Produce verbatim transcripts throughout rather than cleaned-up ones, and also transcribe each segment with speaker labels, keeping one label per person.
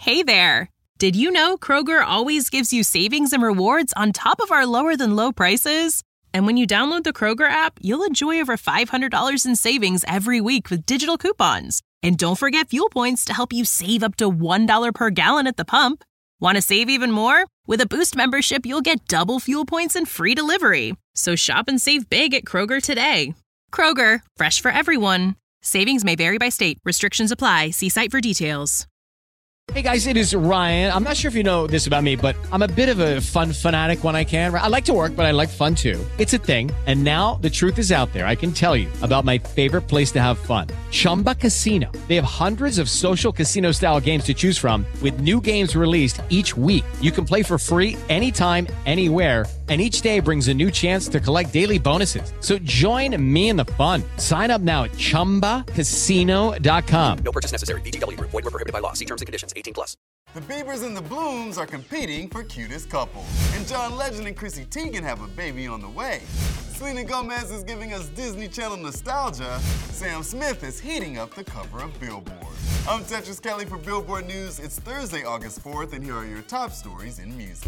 Speaker 1: Hey there! Did you know Kroger always gives you savings and rewards on top of our lower-than-low prices? And when you download the Kroger app, you'll enjoy over five hundred dollars in savings every week with digital coupons. And don't forget fuel points to help you save up to one dollar per gallon at the pump. Want to save even more? With a Boost membership, you'll get double fuel points and free delivery. So shop and save big at Kroger today. Kroger, fresh for everyone. Savings may vary by state. Restrictions apply. See site for details.
Speaker 2: Hey guys, it is Ryan. I'm not sure if you know this about me, but I'm a bit of a fun fanatic when I can. I like to work, but I like fun too. It's a thing. And now the truth is out there. I can tell you about my favorite place to have fun. Chumba Casino. They have hundreds of social casino style games to choose from with new games released each week. You can play for free anytime, anywhere. And each day brings a new chance to collect daily bonuses. So join me in the fun. Sign up now at chumba casino dot com.
Speaker 3: No purchase necessary. V G W. Void where prohibited by law. See terms and conditions. eighteen plus.
Speaker 4: The Biebers and the Blooms are competing for cutest couple. And John Legend and Chrissy Teigen have a baby on the way. Selena Gomez is giving us Disney Channel nostalgia. Sam Smith is heating up the cover of Billboard. I'm Tetris Kelly for Billboard News. It's Thursday, August fourth, and here are your top stories in music.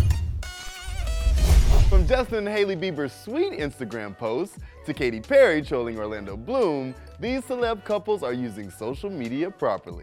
Speaker 4: From Justin and Hailey Bieber's sweet Instagram posts to Katy Perry trolling Orlando Bloom, these celeb couples are using social media properly.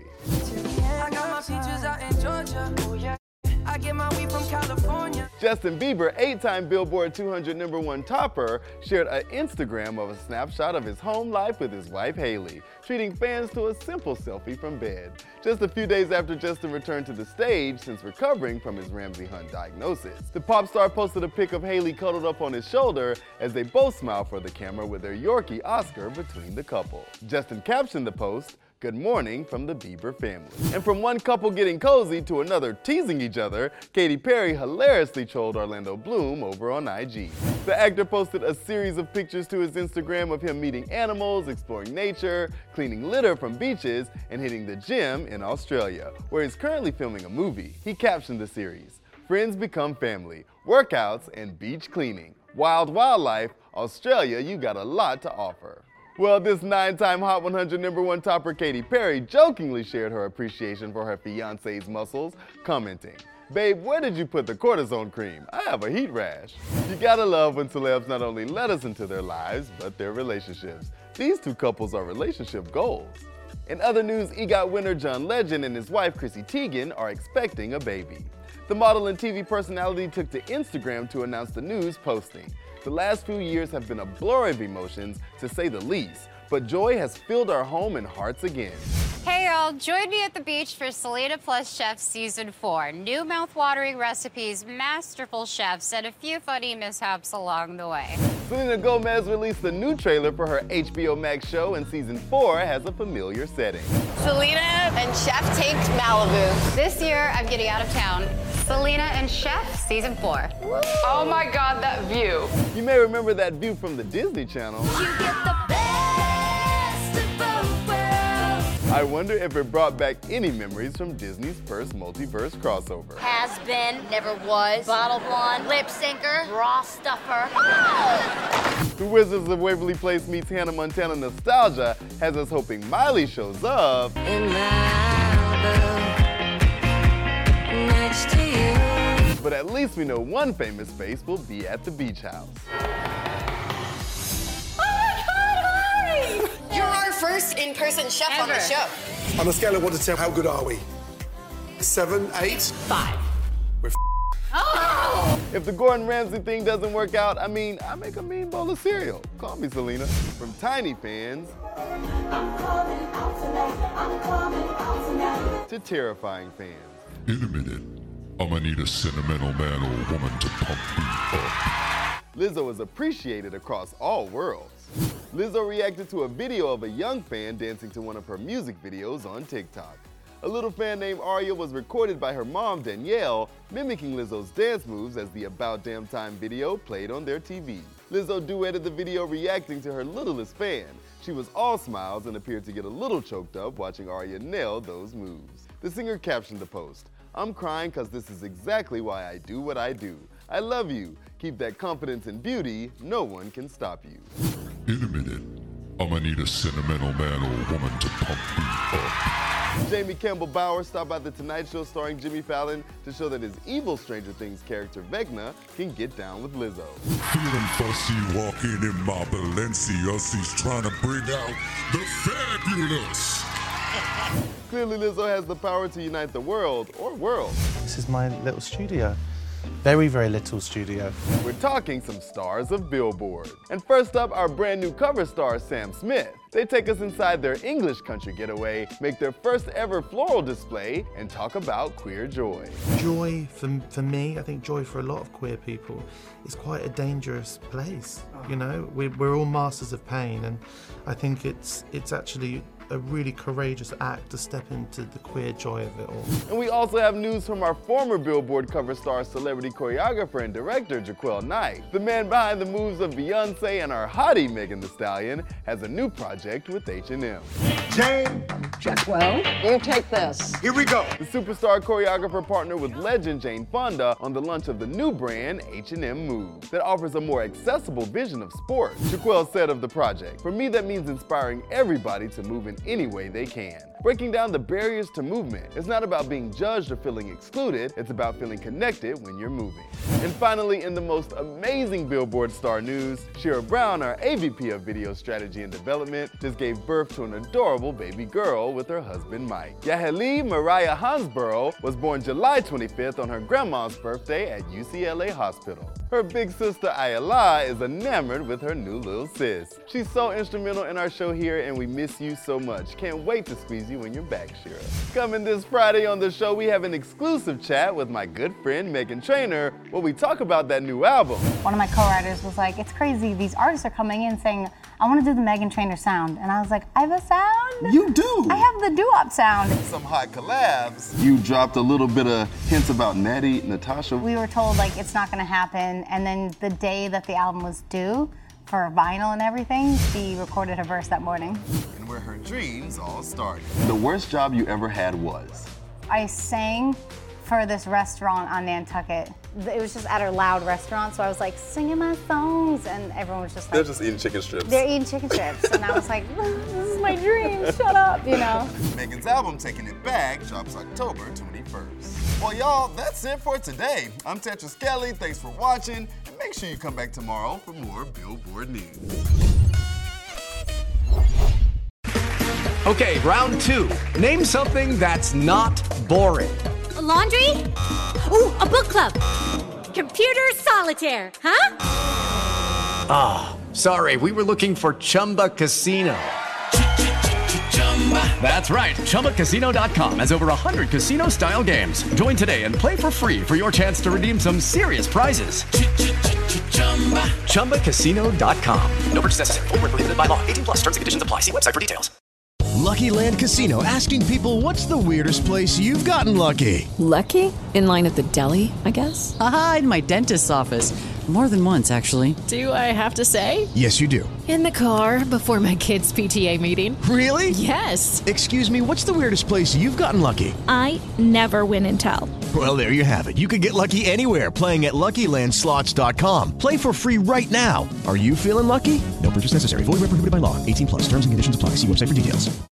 Speaker 5: I got my peaches out in Georgia. I get my weed from California.
Speaker 4: Justin Bieber, eight-time Billboard two hundred number one topper, shared an Instagram of a snapshot of his home life with his wife Hailey, treating fans to a simple selfie from bed. Just a few days after Justin returned to the stage since recovering from his Ramsay Hunt diagnosis. The pop star posted a pic of Hailey cuddled up on his shoulder as they both smiled for the camera with their Yorkie Oscar between the couple. Justin captioned the post, "Good morning from the Bieber family." And from one couple getting cozy to another teasing each other, Katy Perry hilariously trolled Orlando Bloom over on I G. The actor posted a series of pictures to his Instagram of him meeting animals, exploring nature, cleaning litter from beaches, and hitting the gym in Australia, where he's currently filming a movie. He captioned the series, "Friends become family, workouts and beach cleaning. Wild wildlife, Australia, you got a lot to offer." Well, this nine-time Hot one hundred number one topper Katy Perry jokingly shared her appreciation for her fiancé's muscles, commenting, "Babe, where did you put the cortisone cream? I have a heat rash." You gotta love when celebs not only let us into their lives, but their relationships. These two couples are relationship goals. In other news, EGOT winner John Legend and his wife Chrissy Teigen are expecting a baby. The model and T V personality took to Instagram to announce the news, posting, "The last few years have been a blur of emotions, to say the least, but joy has filled our home and hearts again."
Speaker 6: Hey y'all, join me at the beach for Selena Plus Chef Season four. New mouth-watering recipes, masterful chefs, and a few funny mishaps along the way.
Speaker 4: Selena Gomez released a new trailer for her H B O Max show, and Season four has a familiar setting.
Speaker 7: Selena and Chef take Malibu.
Speaker 6: This year, I'm getting out of town. Selena and Chef Season four.
Speaker 7: Oh my God, that view.
Speaker 4: You may remember that view from the Disney Channel.
Speaker 5: You get the best of both worlds.
Speaker 4: I wonder if it brought back any memories from Disney's first multiverse crossover.
Speaker 8: Has been, never was, bottle blonde, lip syncer, bra stuffer.
Speaker 4: The Wizards of Waverly Place meets Hannah Montana nostalgia has us hoping Miley shows up.
Speaker 5: In Malibu, next to you.
Speaker 4: But at least we know one famous face will be at the beach house.
Speaker 7: Oh my God, hi! You're our first in-person chef
Speaker 6: Ever.
Speaker 7: on the show.
Speaker 9: On a scale of one to ten, how good are we? Seven, eight?
Speaker 7: Five.
Speaker 9: We're f-
Speaker 7: Oh!
Speaker 4: If the Gordon Ramsay thing doesn't work out, I mean, I make a mean bowl of cereal. Call me Selena. From tiny fans to terrifying fans.
Speaker 10: In a minute, I'ma need a sentimental man or woman to pump me up.
Speaker 4: Lizzo is appreciated across all worlds. Lizzo reacted to a video of a young fan dancing to one of her music videos on TikTok. A little fan named Arya was recorded by her mom, Danielle, mimicking Lizzo's dance moves as the About Damn Time video played on their T V. Lizzo duetted the video reacting to her littlest fan. She was all smiles and appeared to get a little choked up watching Arya nail those moves. The singer captioned the post, "I'm crying cause this is exactly why I do what I do. I love you. Keep that confidence and beauty. No one can stop you."
Speaker 10: In a minute, I'ma need a sentimental man or woman to pump me up.
Speaker 4: Jamie Campbell Bower stopped by The Tonight Show starring Jimmy Fallon to show that his evil Stranger Things character Vecna can get down with Lizzo.
Speaker 10: Feeling fussy walking in my Balenciagas, trying to bring out the fabulous.
Speaker 4: Clearly Lizzo has the power to unite the world, or worlds.
Speaker 11: This is my little studio. Very, very little studio.
Speaker 4: We're talking some stars of Billboard. And first up, our brand new cover star, Sam Smith. They take us inside their English country getaway, make their first ever floral display, and talk about queer joy.
Speaker 11: Joy, for, for me, I think joy for a lot of queer people is quite a dangerous place. You know, we, we're all masters of pain, and I think it's it's actually a really courageous act to step into the queer joy of it all.
Speaker 4: And we also have news from our former Billboard cover star, celebrity choreographer and director, Jaquel Knight. The man behind the moves of Beyonce and our hottie Megan Thee Stallion has a new project with H and M.
Speaker 12: Jane, Jaquel, you take this.
Speaker 9: Here we go.
Speaker 4: The superstar choreographer partnered with legend Jane Fonda on the launch of the new brand, H and M Move, that offers a more accessible vision of sport. Jaquel said of the project, "For me, that means inspiring everybody to move in any way they can. Breaking down the barriers to movement. It's not about being judged or feeling excluded, it's about feeling connected when you're moving." And finally, in the most amazing Billboard star news, Shira Brown, our A V P of Video Strategy and Development, just gave birth to an adorable baby girl with her husband Mike. Yaheli Mariah Hansborough was born July twenty-fifth on her grandma's birthday at U C L A Hospital. Her big sister Ayala is enamored with her new little sis. She's so instrumental in our show here, and we miss you so much. Can't wait to squeeze you when you're back, Shira. Coming this Friday on the show, we have an exclusive chat with my good friend Meghan Trainor, where we talk about that new album.
Speaker 13: One of my co-writers was like, "It's crazy, these artists are coming in saying, I want to do the Meghan Trainor sound." And I was like, "I have a sound?
Speaker 4: You do?
Speaker 13: I have the doo-wop sound."
Speaker 4: Some hot collabs. You dropped a little bit of hints about Natty, Natasha.
Speaker 13: We were told like it's not going to happen, and then the day that the album was due for vinyl and everything, she recorded her verse that morning.
Speaker 4: And where her dreams all started. The worst job you ever had was?
Speaker 13: I sang for this restaurant on Nantucket. It was just at a loud restaurant, so I was like singing my songs, and everyone was just like—
Speaker 4: They're just eating chicken strips.
Speaker 13: They're eating chicken strips, and I was like, this is my dream, shut up, you know?
Speaker 4: Megan's album, Taking It Back, drops October twenty-first. Well, y'all, that's it for today. I'm Tetris Kelly, thanks for watching, and make sure you come back tomorrow for more Billboard News.
Speaker 14: Okay, round two. Name something that's not boring.
Speaker 15: A laundry? Ooh, a book club. Computer solitaire, huh?
Speaker 14: Ah, oh, sorry, we were looking for Chumba Casino. That's right, Chumba Casino dot com has over one hundred casino-style games. Join today and play for free for your chance to redeem some serious prizes. Chumba Casino dot com. No purchase necessary. Void where prohibited by law. eighteen plus terms and conditions apply. See website for details.
Speaker 16: Lucky Land Casino, asking people, what's the weirdest place you've gotten lucky?
Speaker 17: Lucky? In line at the deli, I guess?
Speaker 18: Aha, in my dentist's office. More than once, actually.
Speaker 17: Do I have to say?
Speaker 16: Yes, you do.
Speaker 17: In the car before my kids' P T A meeting.
Speaker 16: Really?
Speaker 17: Yes.
Speaker 16: Excuse me, what's the weirdest place you've gotten lucky?
Speaker 19: I never win and tell.
Speaker 16: Well, there you have it. You can get lucky anywhere, playing at Lucky Land Slots dot com. Play for free right now. Are you feeling lucky? No purchase necessary. Void where prohibited by law. eighteen plus. Terms and conditions apply. See website for details.